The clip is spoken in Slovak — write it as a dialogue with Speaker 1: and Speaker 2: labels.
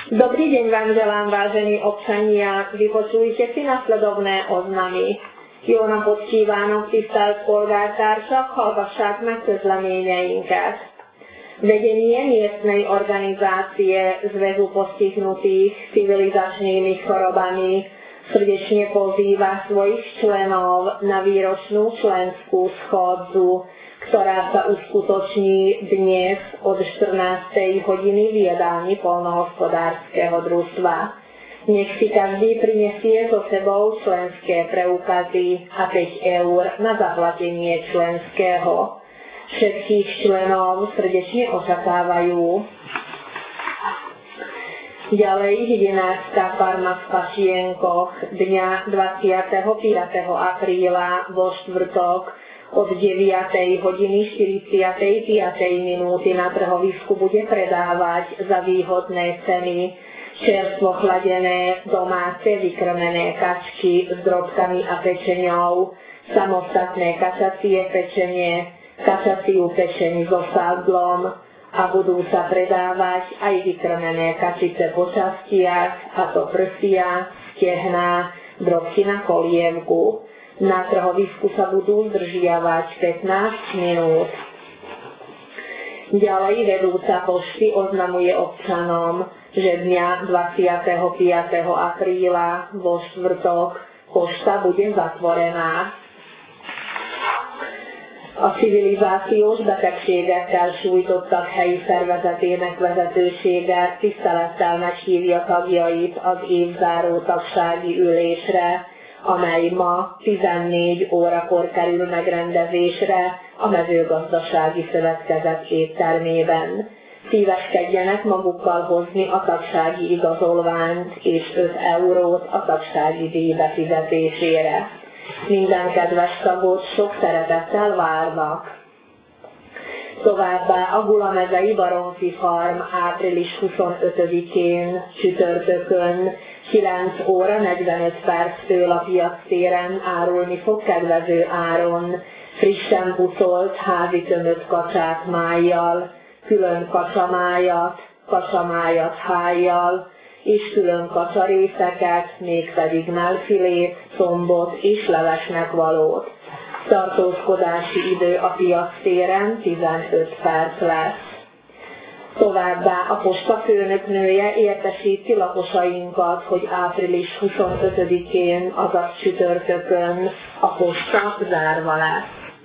Speaker 1: Dobrý deň vám želám, vážení občania. Vypočujte si nasledovné oznamy. Jó napot kívánok, tisztelt polgártársak, hallgassák meg közleményeinket. Vedenie miestnej organizácie Zväzu postihnutých civilizačnými chorobami srdečne pozýva svojich členov na výročnú členskú schôdzu, ktorá sa uskutoční dnes od 14. hodiny v jedálni poľnohospodárskeho družstva. Nech si každý prinesie so sebou členské preukazy a 5 eur na zaplatenie členského. Všetkých členov srdečne očakávajú. Ďalej hygienárska farma v Pašienkoch dňa 25. apríla vo štvrtok od 9. hodiny 45. minúty na trhovisku bude predávať za výhodné ceny čerstvo chladené domáce vykrmené kačky s drobkami a pečeňou, samostatné kačacie pečenie, kačaciu pečeň so sádlom a budú sa predávať aj vykrmené kačice po častiach, a to prsia, stehná, drobky na kolievku. Na trhovisku sa budú zdržiavať 15 minút. Ďalej vedúca pošty oznamuje občanom, že dňa 25. apríla vo štvrtok pošta bude zatvorená. A civilizációs betegségekkel helyi szervezetének vezetősége tisztelettel meghívja tagjait az évzáró tagsági ülésre, amely ma 14 órakor kerül megrendezésre a Mezőgazdasági Szövetkezet éttermében. Szíveskedjenek magukkal hozni a tagsági igazolványt és 5 eurót a tagsági díj befizetésére. Minden kedves tagot sok szeretettel várnak. Továbbá a Gulamezei Baromfi Farm április 25-én csütörtökön 9 óra 45 perctől a piactéren árulni fog kedvező áron frissen pucolt házi tömött kacsát májjal, külön kacsamájat, kacsamájat hájjal, és külön kacsarészeket, mégpedig mellfilét, combot és levesnek valót. Tartózkodási idő a piactéren 15 perc lesz. Továbbá a posta főnöknője értesíti lakosainkat, hogy április 25-én, azaz csütörtökön a posta zárva lesz.